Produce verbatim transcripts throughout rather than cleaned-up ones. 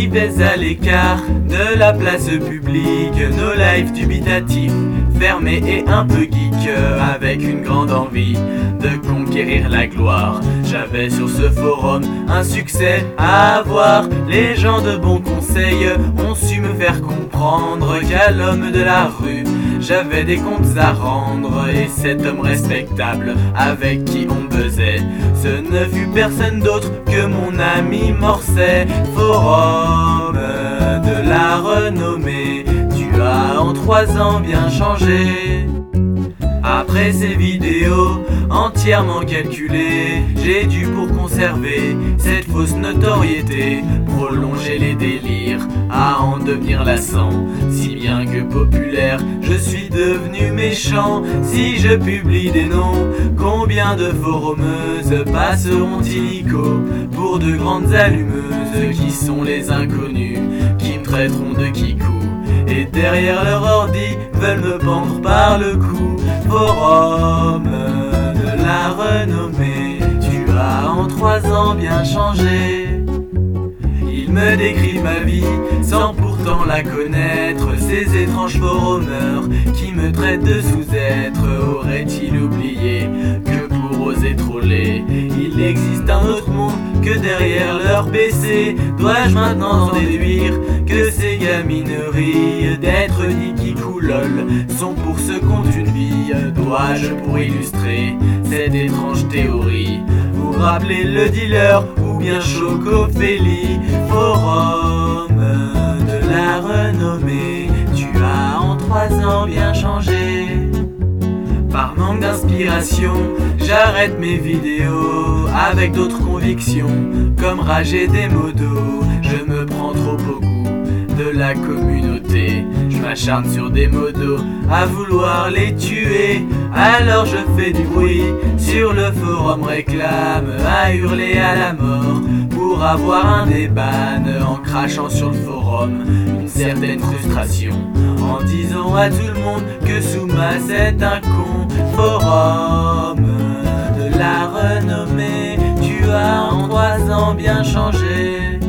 vivais à l'écart de la place publique, nos lives dubitatifs, fermés et un peu geek, avec une grande envie de conquérir la gloire. J'avais sur ce forum un succès à avoir. Les gens de bons conseils ont su me faire comprendre qu'à l'homme de la rue j'avais des comptes à rendre. Et cet homme respectable avec qui on buzzait, ce ne fut personne d'autre que mon ami Morcet. Forum de la renommée, tu as en trois ans bien changé. Après ces vidéos entièrement calculées, j'ai dû pour conserver cette fausse notoriété prolonger les délires à en devenir lassant. Si bien que populaire, je suis devenu méchant. Si je publie des noms, combien de forumeuses passeront illico pour de grandes allumeuses qui sont les inconnus, qui me traiteront de kikou et derrière leur ordi veulent me pendre par le cou. Forum de la renommée, tu as en trois ans bien changé. Ils me décrivent ma vie sans pourtant la connaître. Ces étranges forumeurs qui me traitent de sous-être, auraient-ils oublié que pour oser troller, il existe un autre monde que derrière leur P C? Dois-je maintenant en déduire que ces gamineries d'être dit qui coulol sont pour ce compte une vie? Dois-je pour illustrer cette étrange théorie vous rappeler le dealer ou bien Chocophélie? Forum de la renommée, tu as en trois ans bien changé. Par manque d'inspiration, j'arrête mes vidéos avec d'autres convictions, comme rager des modos. Je me prends trop au goût de la communauté, je m'acharne sur des modos à vouloir les tuer. Alors je fais du bruit sur le forum réclame, à hurler à la mort pour avoir un déban, en crachant sur le forum une certaine frustration, en disant à tout le monde que Souma c'est un con. Forum de la renommée, tu as en trois ans bien changé.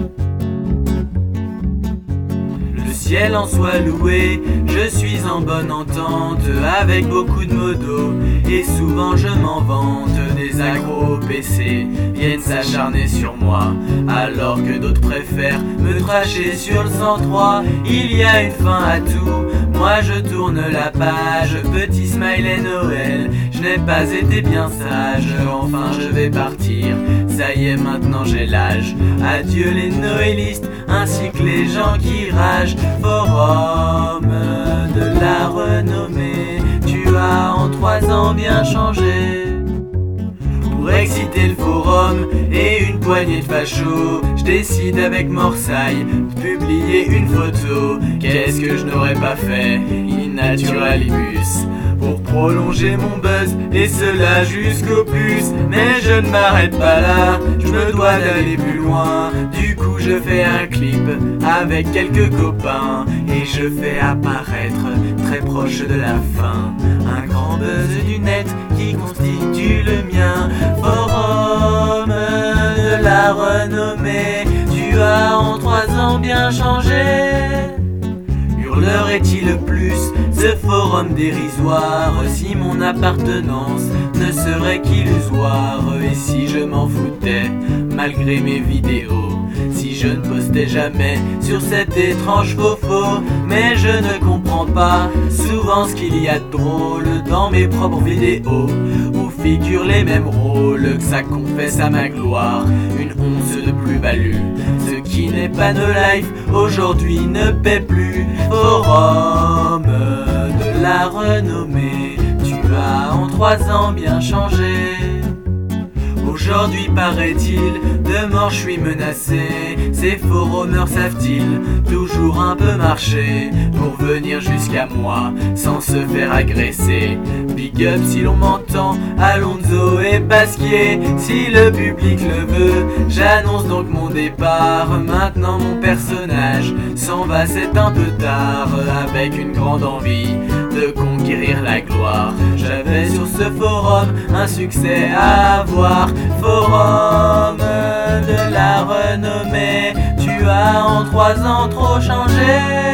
Le ciel en soit loué, je suis en bonne entente avec beaucoup de modos, et souvent je m'en vante. Des agros P C viennent s'acharner sur moi, alors que d'autres préfèrent me tracher sur le cent trois. Il y a une fin à tout, moi je tourne la page, petit smiley Noël, je n'ai pas été bien sage. Enfin je vais partir, ça y est maintenant j'ai l'âge. Adieu les noëlistes ainsi que les gens qui ragent. Forum de la renommée, tu as en trois ans bien changé. Pour exciter le forum et une poignée de fachos, je décide avec Morsaille de publier une photo. Qu'est-ce que je n'aurais pas fait, in naturalibus, pour prolonger mon buzz, et cela jusqu'au plus. Mais je ne m'arrête pas là, je me dois d'aller plus loin. Du coup je fais un clip avec quelques copains, et je fais apparaître, très proche de la fin, un grand buzz du net qui constitue le mien. Forum de la renommée, tu as en trois ans bien changé. Hurlerait-il plus ce forum dérisoire si mon appartenance ne serait qu'illusoire? Et si je m'en foutais malgré mes vidéos, si je ne postais jamais sur cet étrange faux-faux? Mais je ne comprends pas souvent ce qu'il y a de drôle dans mes propres vidéos, où figurent les mêmes rôles, que ça confesse à ma gloire une once de plus-value. Ce qui n'est pas no life aujourd'hui ne paie plus. Forum de la renommée, tu as en trois ans bien changé. Aujourd'hui paraît-il, de mort je suis menacé. Ces forumeurs savent-ils toujours un peu marcher pour venir jusqu'à moi sans se faire agresser? Big up si l'on m'entend, Alonso et Pasquier, si le public le veut, j'annonce donc mon départ. Maintenant mon personnage s'en va, c'est un peu tard, avec une grande envie de conquérir la gloire. J'avais sur ce forum un succès à avoir. Forum de la renommée, tu Tu as en trois ans trop changé.